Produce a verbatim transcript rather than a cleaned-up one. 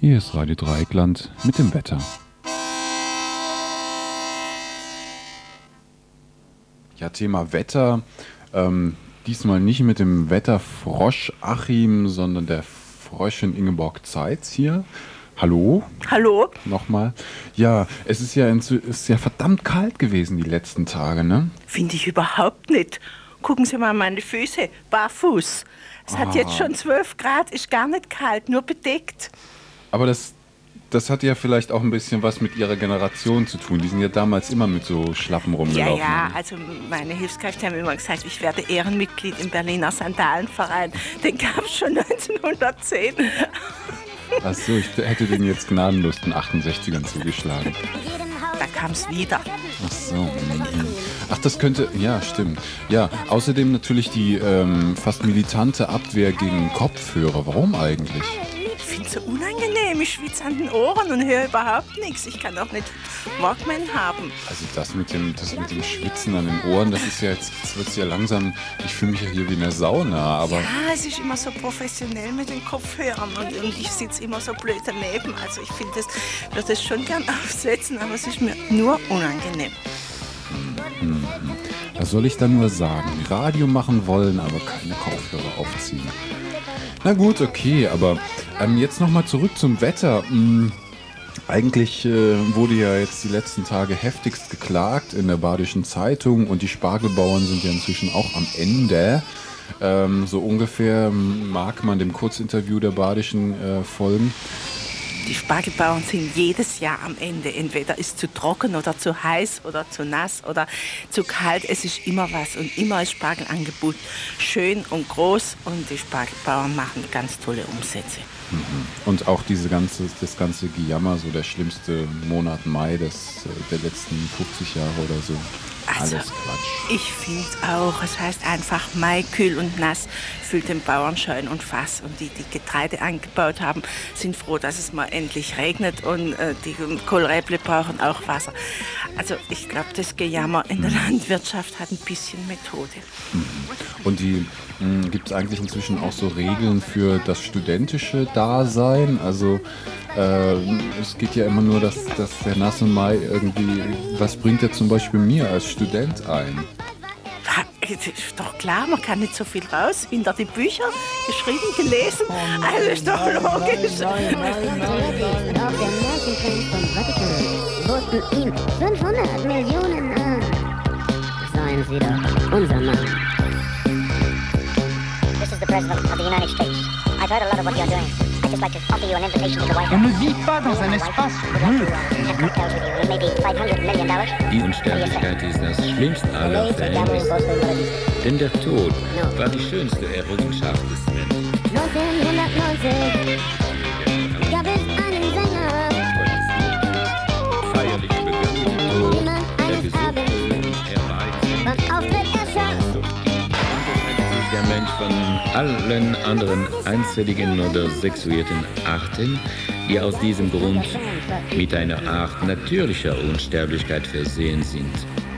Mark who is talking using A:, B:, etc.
A: Hier ist Radio Dreieckland mit dem Wetter. Ja, Thema Wetter. Ähm, diesmal nicht mit dem Wetterfrosch Achim, sondern der Fröschin Ingeborg Zeitz hier. Hallo?
B: Hallo?
A: Nochmal. Ja, es ist ja, es ist ja verdammt kalt gewesen die letzten Tage, ne?
B: Finde ich überhaupt nicht. Gucken Sie mal meine Füße, barfuß. Es ah. hat jetzt schon zwölf Grad, ist gar nicht kalt, nur bedeckt.
A: Aber das, das hat ja vielleicht auch ein bisschen was mit Ihrer Generation zu tun. Die sind ja damals immer mit so Schlappen rumgelaufen.
B: Ja, ja, also meine Hilfskräfte haben immer gesagt, ich werde Ehrenmitglied im Berliner Sandalenverein. Den gab es schon neunzehnhundertzehn.
A: Ach so, ich hätte den jetzt gnadenlos den achtundsechzigern zugeschlagen.
B: Da kam es wieder.
A: Ach so. Mhm. Ach, das könnte, ja, stimmt. Ja, außerdem natürlich die ähm, fast militante Abwehr gegen Kopfhörer. Warum eigentlich?
B: Ich finde es so unangenehm. Ich schwitze an den Ohren und höre überhaupt nichts. Ich kann auch nicht Walkman haben.
A: Also das mit dem, das mit dem Schwitzen an den Ohren, das ist ja jetzt, jetzt wird es ja langsam, ich fühle mich ja hier wie in der Sauna, aber...
B: Ja, es ist immer so professionell mit den Kopfhörern und, und ich sitze immer so blöd daneben. Also ich finde das, würde das schon gern aufsetzen, aber es ist mir nur unangenehm.
A: Mhm. Was soll ich da nur sagen? Radio machen wollen, aber keine Kopfhörer aufziehen. Na gut, okay, aber ähm, jetzt nochmal zurück zum Wetter. Hm, eigentlich äh, wurde ja jetzt die letzten Tage heftigst geklagt in der Badischen Zeitung und die Spargelbauern sind ja inzwischen auch am Ende. Ähm, so ungefähr mag man dem Kurzinterview der Badischen äh, folgen.
B: Die Spargelbauern sind jedes Jahr am Ende. Entweder ist zu trocken oder zu heiß oder zu nass oder zu kalt. Es ist immer was und immer ist Spargelangebot schön und groß und die Spargelbauern machen ganz tolle Umsätze.
A: Mhm. Und auch diese ganze, das ganze Gejammer, so der schlimmste Monat Mai des, der letzten fünfzig Jahre oder so.
B: Also,
A: alles Quatsch.
B: Ich finde auch, es heißt einfach, Mai kühl und nass füllt den Bauern Scheun und Fass. Und die, die Getreide angebaut haben, sind froh, dass es mal endlich regnet und äh, die Kohlräble brauchen auch Wasser. Also ich glaube, das Gejammer in der Landwirtschaft hat ein bisschen Methode.
A: Mhm. Und die gibt es eigentlich inzwischen auch so Regeln für das studentische Dasein? Also äh, es geht ja immer nur, dass, dass der nasse Mai irgendwie, was bringt er zum Beispiel mir als Student ein?
B: Das ist doch klar, man kann nicht so viel raus, hinter die Bücher, geschrieben, gelesen, oh nein, also ist doch logisch.
C: Nein, nein, nein, nein, auf der Märchenkönig vom Vatikan boten ihm fünfhundert Millionen an. Seien Sie doch unser Mann. This is the President of the United States. I've heard a lot of what you're doing. I'd just like to offer you an invitation to the White House.
D: On ne vit pas dans un espace neutre.
C: Have cocktails with you. Maybe five hundred million dollars.
E: Die Unsterblichkeit ist das schlimmste aller Verhältnisse. Denn der Tod war die schönste Errungenschaft des Menschen.
C: neunzehnhundertneunzig gab es einen Sänger.
E: Feierlich begann der Tod, der gesuchte Erweis.
C: Beim Auftritt erschoss.
E: Der Mensch von allen anderen einzelligen oder sexuierten Arten, die aus diesem Grund mit einer Art natürlicher Unsterblichkeit versehen sind.